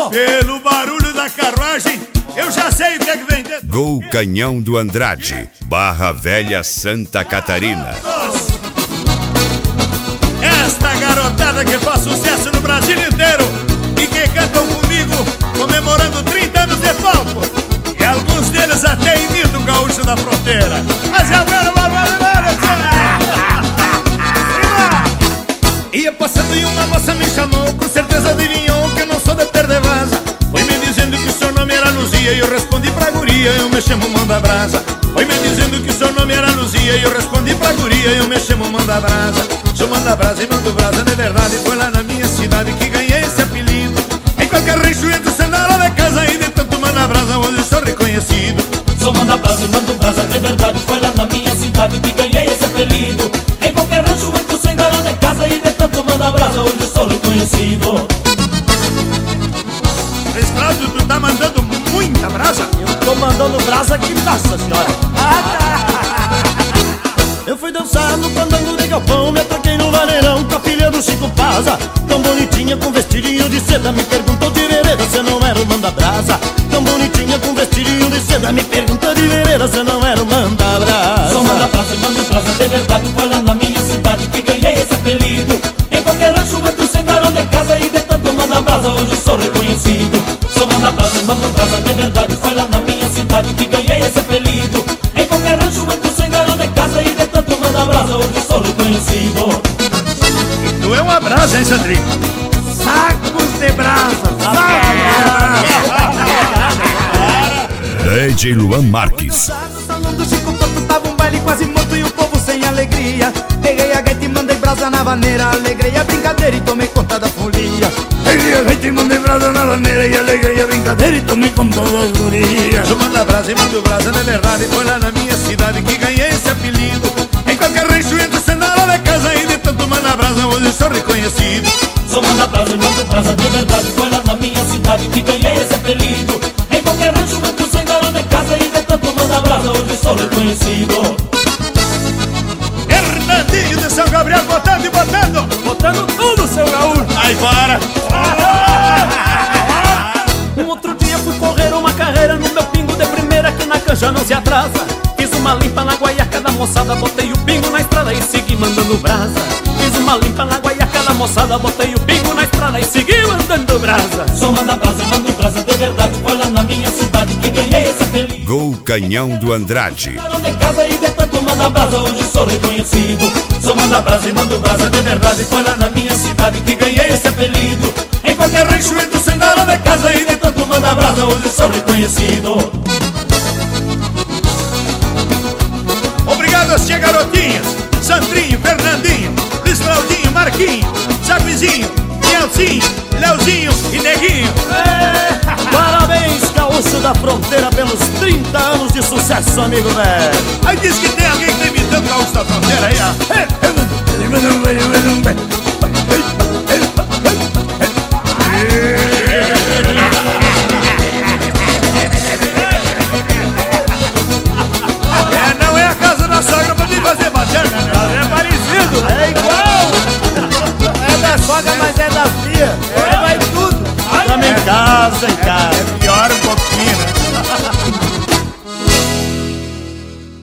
Pelo barulho da carruagem, eu já sei o que é que vem dentro. Gol Canhão do Andrade, Barra Velha, Santa Catarina. Esta garotada que faz sucesso no Brasil inteiro e que cantam comigo comemorando 30 anos de palco. E alguns deles até imitam o gaúcho da fronteira. Mas é bueno, ia passando e uma moça me chamou, com certeza adivinhou que eu não sou de perder vaza. Foi me dizendo que o seu nome era Luzia e eu respondi pra guria, eu me chamo Manda Brasa. Foi me dizendo que o seu nome era Luzia e eu respondi pra guria, eu me chamo Manda Brasa. Sou Manda Brasa e Mando Brasa de verdade, foi lá na minha cidade que ganhei esse apelido. Em qualquer rancho entro sem nada de casa e de tanto Manda Brasa hoje sou reconhecido. Sou Manda Brasa e Mando Brasa de verdade, foi lá na minha cidade que ganhei esse apelido. Em qualquer rancho entro sem nada de casa e de tanto Manda Brasa hoje sou reconhecido. Escravo, tu tá mandando muita brasa? Eu tô mandando brasa aqui, nossa senhora. Eu fui dançar no fandango de galpão, me atraquei no vaneirão com a filha do Chico Paza. Tão bonitinha com vestidinho de seda, me perguntou de vereda se não era o Manda Brasa. Tão bonitinha com vestidinho de seda, me perguntou de vereda se não era o Manda Brasa. Sou Manda Brasa e Mando Brasa de verdade, foi lá na minha cidade que ganhei esse apelido. Em qualquer rancho entro sem garão de casa e de tanto Manda Brasa hoje sou reconhecido. Sou Manda Brasa e Mando Brasa de verdade, foi lá na minha cidade que ganhei esse apelido. Em qualquer rancho entro sem garão de casa e de tanto Manda Brasa hoje sou reconhecido. E tu é uma brasa, hein, Sandrinho? Sacos de brasa, DJ Luan Marques. No salão do Chico Toto tava um baile quase morto e o povo sem alegria. Peguei a gaita e mandei brasa na vaneira, alegrei a brincadeira e tomei conta da folia. Peguei a gaita e mandei brasa na vaneira e alegrei a brincadeira e tomei conta das gurias. Sou Manda Brasa e Mando Brasa de verdade, foi lá na minha cidade que ganhei esse apelido. Em qualquer rancho entro sem nada de casa e de tanto Manda Brasa hoje sou reconhecido. Sou Manda Brasa e Mando Brasa de verdade, foi lá na minha cidade que ganhei esse apelido. Em qualquer rancho entro sem garão de casa e de tanto Manda Brasa hoje sou reconhecido. Fernandinho de São Gabriel botando e botando, botando tudo, seu gaúcho. aí fora. Um outro dia fui correr uma carreira no meu pingo de primeira que na canja não se atrasa. Fiz uma limpa na guaiaca da moçada, botei o pingo na estrada e segui mandando brasa. Fiz uma limpa na guaiaca da moçada, botei o pingo na estrada e segui mandando brasa. Sou Manda Brasa e Mando Brasa de verdade, foi lá na minha cidade que ganhei esse apelido. Gol Canhão do Andrade. De casa e de tanto Manda Brasa hoje sou reconhecido. Sou Manda Brasa e Mando Brasa de verdade, foi lá na minha cidade que ganhei esse apelido. Em qualquer rancho entro sem nada de casa e de tanto Manda Brasa hoje sou reconhecido. Obrigado às tia garotinhas, Sandrinho, Fernandinho, Luiz Claudinho, Marquinho, Saguizinho, Mielzinho, Leozinho e Neguinho. Parabéns, gaúcho da fronteira, pelos 30 anos de sucesso, amigo velho. Aí diz que tem alguém que tá imitando o gaúcho da fronteira aí, ó.